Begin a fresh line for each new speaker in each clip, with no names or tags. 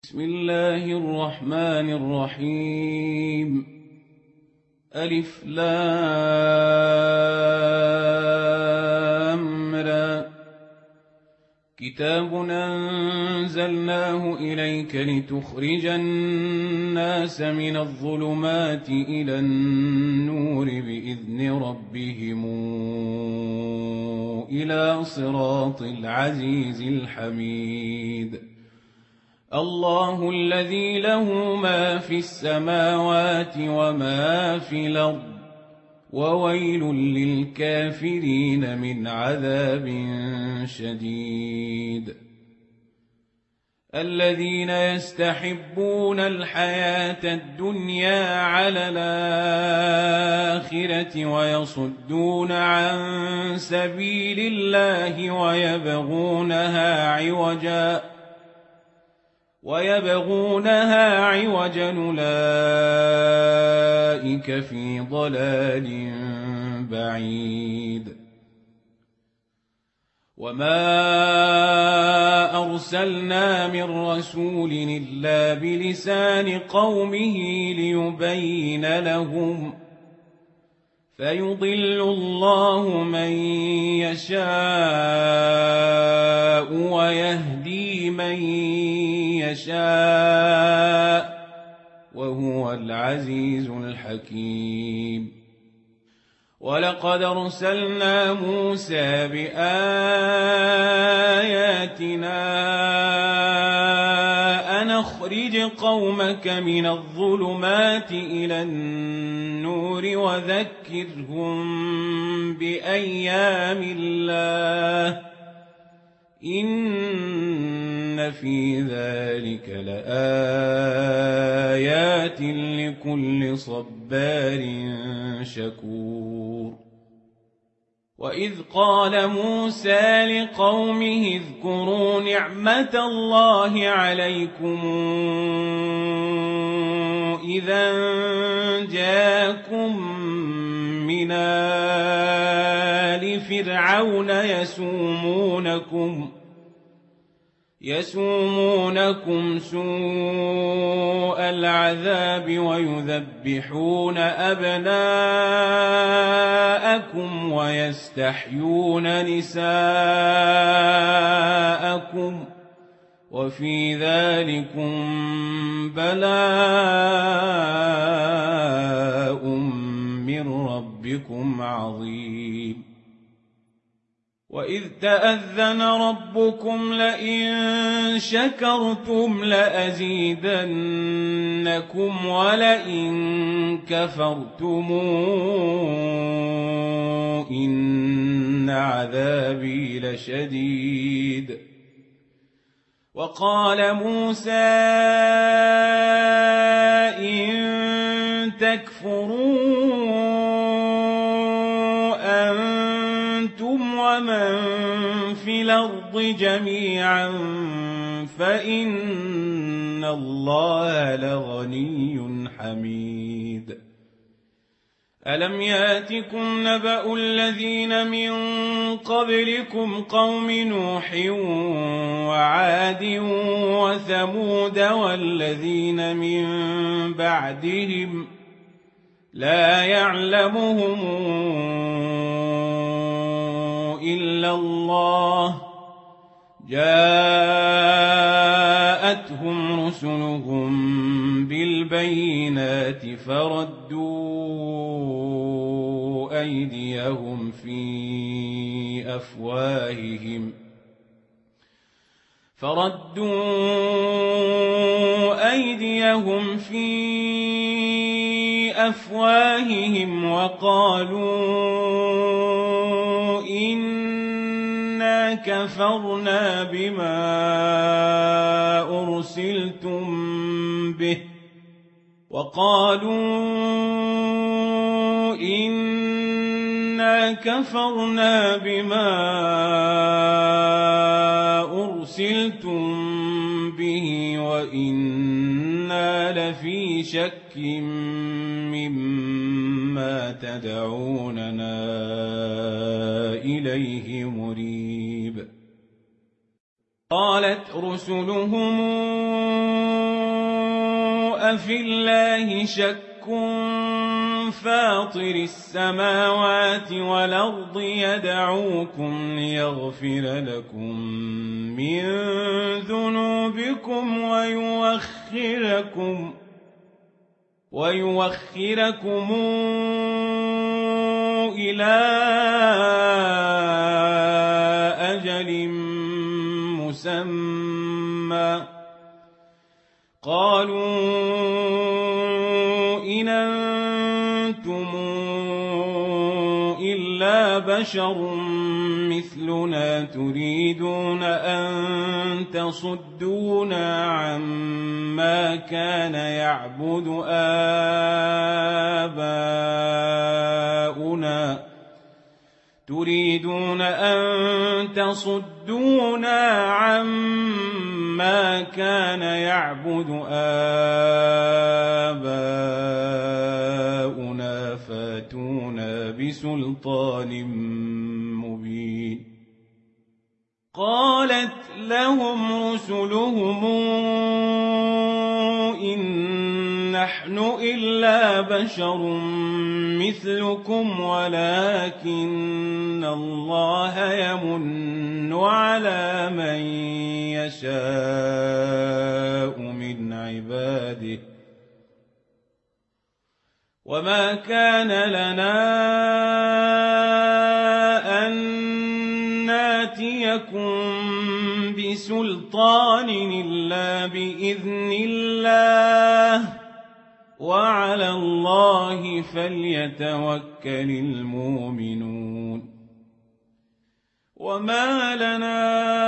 بسم الله الرحمن الرحيم ألف لام را كتاب أنزلناه إليك لتخرج الناس من الظلمات إلى النور بإذن ربهم إلى صراط العزيز الحميد الله الذي له ما في السماوات وما في الأرض وويل للكافرين من عذاب شديد الذين يستحبون الحياة الدنيا على الآخرة ويصدون عن سبيل الله ويبغونها عوجا أولئك في ضلال بعيد وما أرسلنا من رسول إلا بلسان قومه ليبين لهم فيضل الله من يشاء ويهدي من يشاء وهو العزيز الحكيم ولقد أرسلنا موسى بآياتنا أن أخرج قومك من الظلمات إلى النور وذكرهم بأيام الله إن في ذلك لآيات لكل صبار شكور وإذ قال موسى لقومه اذكروا نعمة الله عليكم إذا جاءكم من آل فرعون يسومونكم سوء العذاب ويذبحون أبناءكم ويستحيون نساءكم وفي ذلكم بلاء من ربكم عظيم وإذ تأذن ربكم لئن شكرتم لأزيدنكم ولئن كفرتم إن عذابي لشديد وقال موسى إن تكفروا أنتم ومن في الأرض جميعا فإن الله لغني حميد ألم يأتكم نبأ الذين من قبلكم قوم نوح وعاد وثمود والذين من بعدهم لا يعلمهم إلا الله جاءتهم رسلهم بالبينات فردوا أيديهم في أفواههم وقالوا إنا كفرنا بما أرسلتم به وإنا لفي شك مما تدعوننا إليه مريب قالت رسلهم أفي الله شك فاطر السماوات والأرض يدعوكم ليغفر لكم من ذنوبكم ويوخركم إلى أجل مسمى قالوا إن أنتم إلا بشر مثلنا تريدون أن تصدونا عما كان يعبد آباؤنا فاتونا بسلطان مبين قالت لهم رسلهم إن نحن إلا بشر مثلكم ولكن الله يمن على من يشاء من عباده وما كان لنا أن ناتيكم بسلطان إلا بإذن الله وعلى الله فليتوكل المؤمنون وما لنا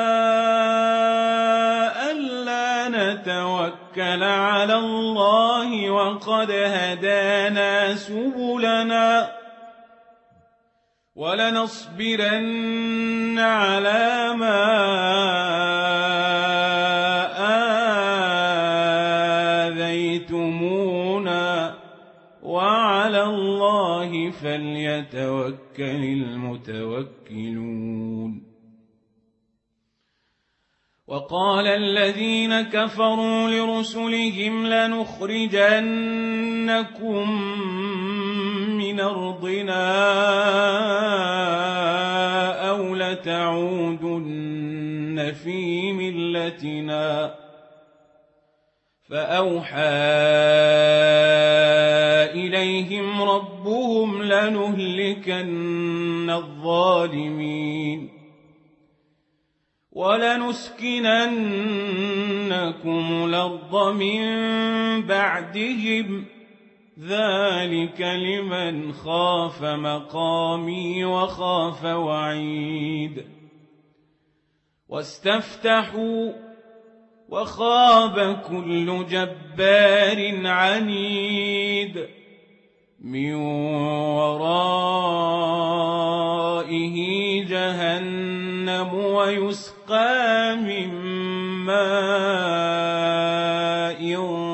ألا نتوكل على الله وقد هدانا سبلنا ولنصبرن على ما آذيتمونا وعلى الله فليتوكل المتوكلون وقال الذين كفروا لرسلهم لنخرجنكم من أرضنا أو لتعودن في ملتنا فأوحى إليهم ربهم لنهلكن الظالمين ولنسكننكم الأرض من بعدهم ذلك لمن خاف مقامي وخاف وعيد واستفتحوا وخاب كل جبار عنيد من ورائه جهنم ويسقى من ماء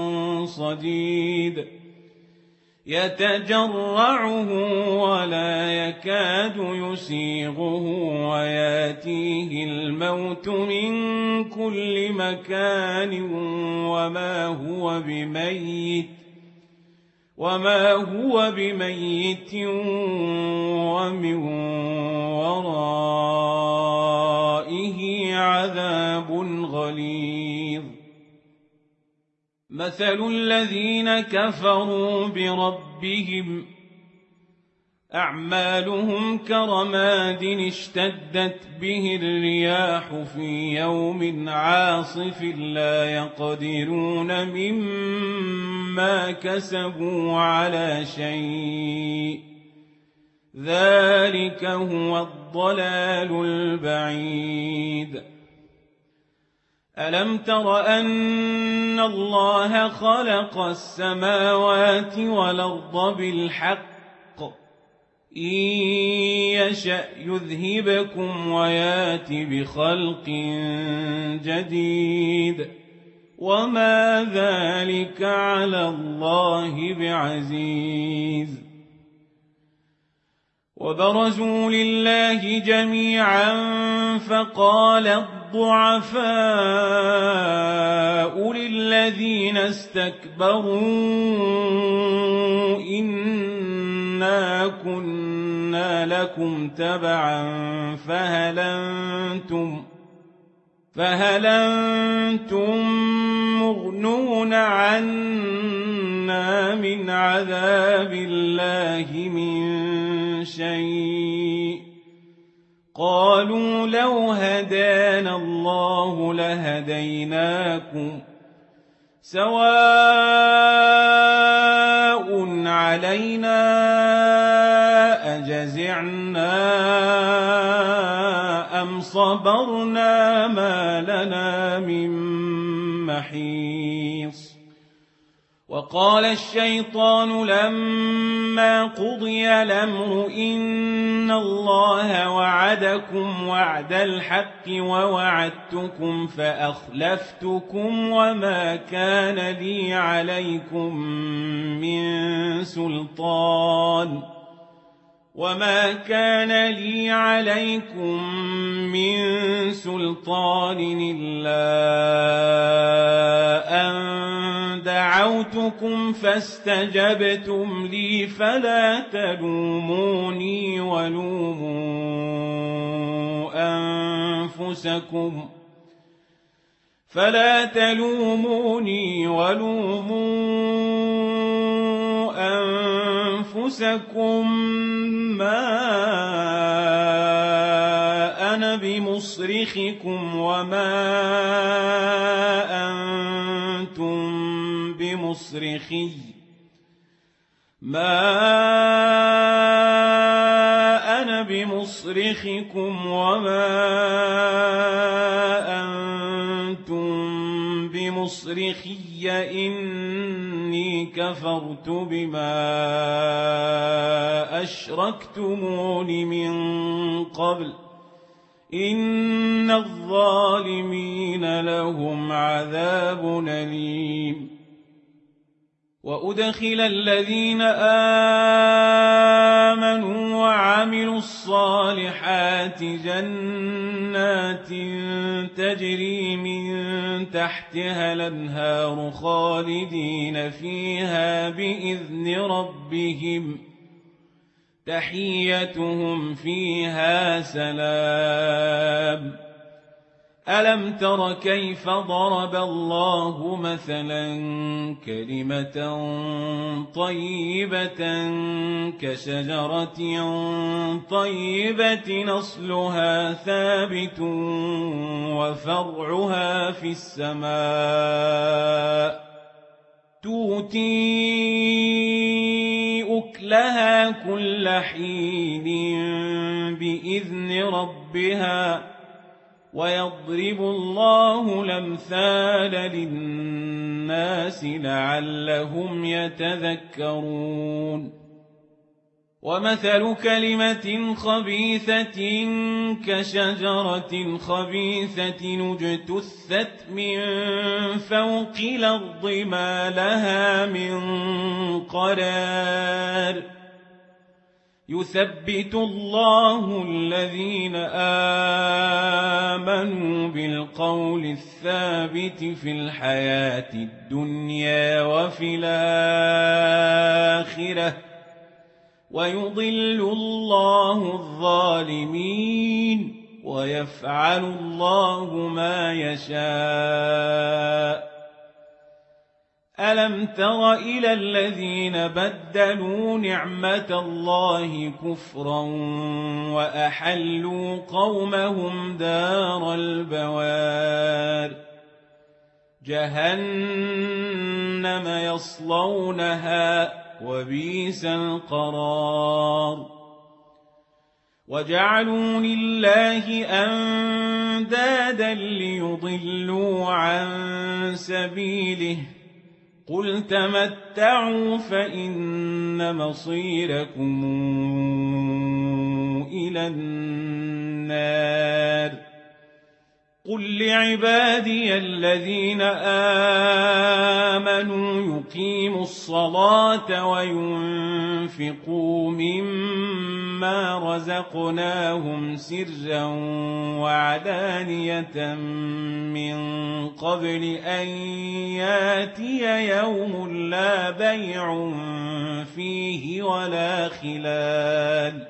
صديد يتجرعه ولا يكاد يسيغه وياتيه الموت من كل مكان وما هو بميت ومن ورائه عذاب غليظ مثل الذين كفروا بربهم أعمالهم كرماد اشتدت به الرياح في يوم عاصف لا يقدرون مما كسبوا على شيء ذلك هو الضلال البعيد ألم تر أن الله خلق السماوات والأرض بالحق إن يشأ يذهبكم ويات بخلق جديد وما ذلك على الله بعزيز وبرزوا لله جميعا فقال الضعفاء للذين استكبروا إنا كنا لكم تبعا فهل أنتم مغنون عنا من عذاب الله من شيء قالوا لو هدانا الله لهديناكم سواء علينا أجزعنا أم صبرنا ما لنا من محيص وقال الشيطان لما قضي الأمر إن الله وعدكم وعد الحق ووعدتكم فأخلفتكم وما كان لي عليكم من سلطان إلا أن دعوتكم فاستجبتم لي فلا تلوموني ولوموا أنفسكم ما أنا بمصرخكم وما أنتم بمصرخي إني كفرت بما أشركتمون من قبل إن الظالمين لهم عذاب أليم وأدخل الذين آمنوا وعملوا الصالحات جنات تجري من تحتها الأنهار خالدين فيها بإذن ربهم تحيتهم فيها سلام ألم تر كيف ضرب الله مثلا كلمة طيبة كشجرة طيبة نصلها ثابت وفرعها في السماء تؤتي أكلها كل حين بإذن ربها ويضرب الله الأمثال للناس لعلهم يتذكرون ومثل كلمة خبيثة كشجرة خبيثة اجتثت من فوق الأرض ما لها من قرار يثبت الله الذين آمنوا بالقول الثابت في الحياة الدنيا وفي الآخرة ويضل الله الظالمين ويفعل الله ما يشاء ألم تر إلى الذين بدلوا نعمة الله كفرا وأحلوا قومهم دار البوار جهنم يصلونها وبئس القرار وجعلوا لله أندادا ليضلوا عن سبيله قل تمتعوا فإن مصيركم إلى النار قل لعبادي الذين آمنوا يقيموا الصلاة وينفقوا مما رزقناهم سرا وعلانية من قبل أن ياتي يوم لا بيع فيه ولا خلال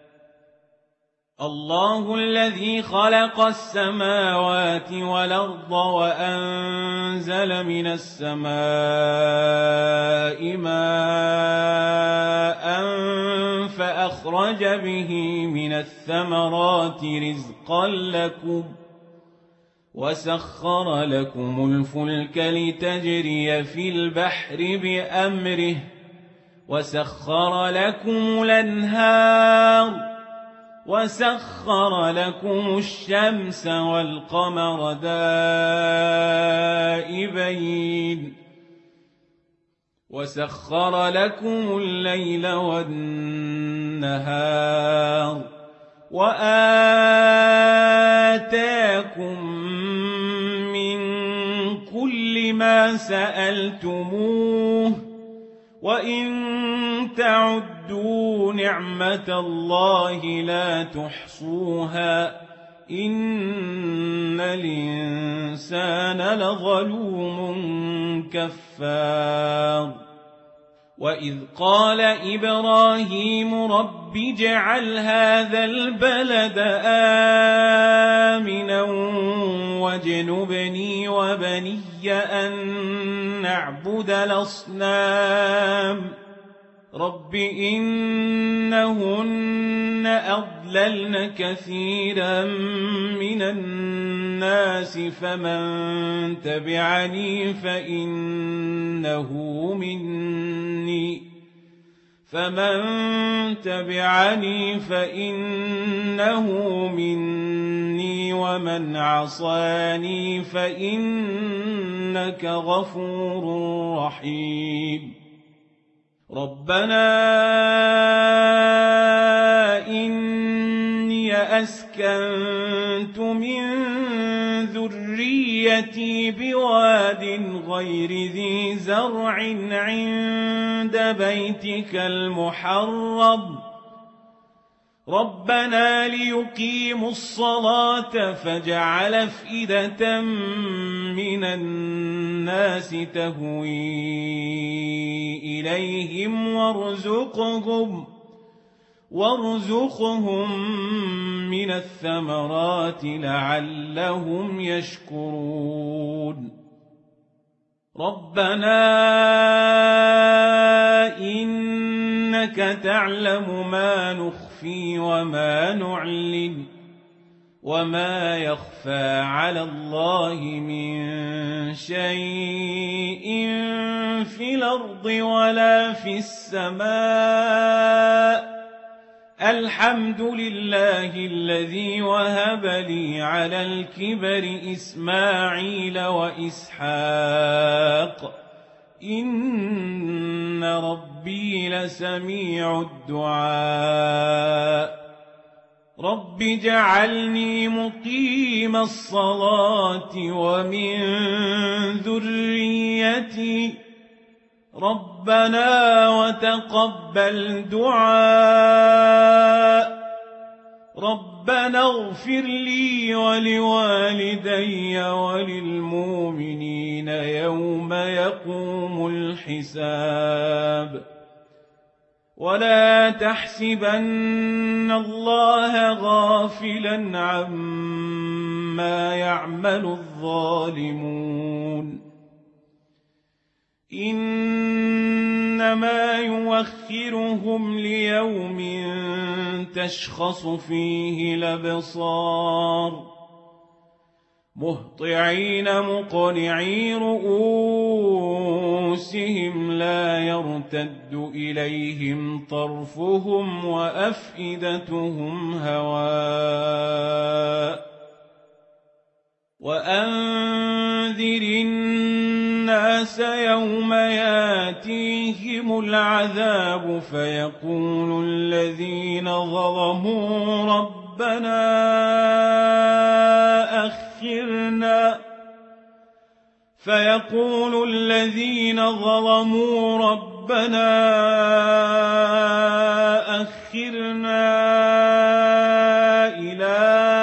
الله الذي خلق السماوات والأرض وأنزل من السماء ماء فأخرج به من الثمرات رزقا لكم وسخر لكم الفلك لتجري في البحر بأمره وسخر لكم الأنهار وسخر لكم الشمس والقمر دائبين وسخر لكم الليل والنهار وآتاكم من كل ما سألتموه وإن تعدوا نعمة الله لا تحصوها إن الإنسان لظلوم كفار وإذ قال إبراهيم رب اجعل هذا البلد آمنا واجنبني وبني أن نعبد الأصنام رب إنهن أضللن كثيرا من الناس فمن تبعني فإنه مني ومن عصاني فإنك غفور رحيم ربنا إني أسكنت من ذريتي بواد غير ذي زرع عند بيتك المحرم ربنا ليقيموا الصلاة فاجعل أفئدة من الناس تهوي إليهم وارزقهم من الثمرات لعلهم يشكرون ربنا إنك تعلم ما نخفي وما نعلن وما يخفى على الله من شيء في الأرض ولا في السماء الحمد لله الذي وهب لي على الكبر إسماعيل وإسحاق إن ربي لسميع الدعاء رب اجعلني مقيم الصلاة ومن ذريتي ربنا وتقبل دعاء ربنا اغفر لي ولوالدي وللمؤمنين يوم يقوم الحساب ولا تحسبن الله غافلا عما يعمل الظالمون إنما يوخرهم ليوم تشخص فيه الأبصار مهطعين مقنعي رؤوسهم لا يرتد إليهم طرفهم وأفئدتهم هواء وأنذر الناس يوم ياتيهم العذاب فيقول الذين ظلموا ربنا فيقول الذين ظلموا ربنا أخرنا إلى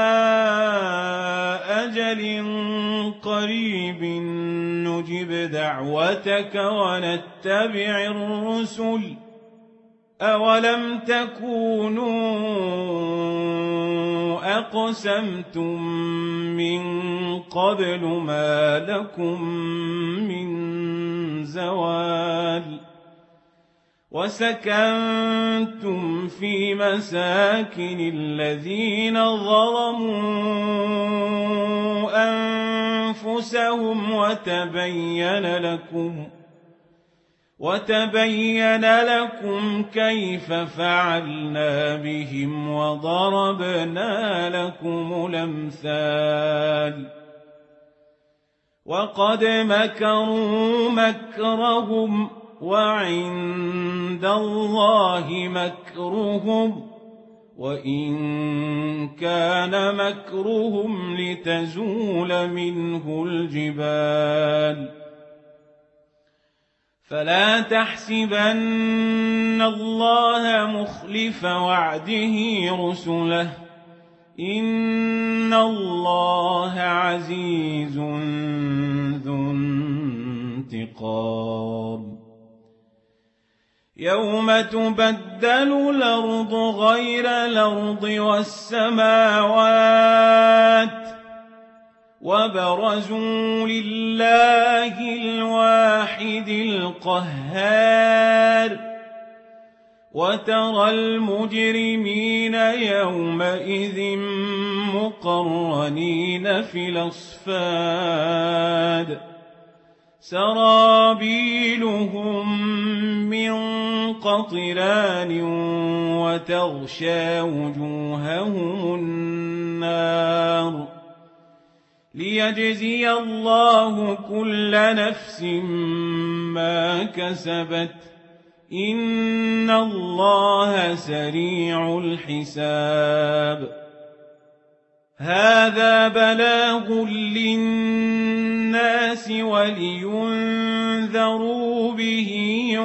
أجل قريب نجب دعوتك ونتبع الرسل أولم تكونوا أقسمتم من قبل ما لكم من زوال وسكنتم في مساكن الذين ظلموا أنفسهم وتبين لكم كيف فعلنا بهم وضربنا لكم الأمثال وقد مكروا مكرهم وعند الله مكرهم وإن كان مكرهم لتزول منه الجبال فلا تحسبن الله مخلف وعده رسله إن الله عزيز ذو انتقام يوم تبدل الأرض غير الأرض والسماوات وبرزوا لله الواحد القهار وترى المجرمين يومئذ مقرنين في الأصفاد سرابيلهم من قطران وتغشى وجوههم النار ليجزي الله كل نفس ما كسبت إن الله سريع الحساب هذا بلاغ للناس ولينذروا به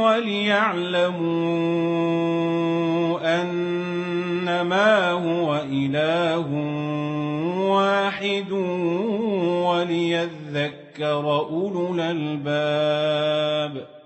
وليعلموا أنما هو إله واحد وليذكر أولو الألباب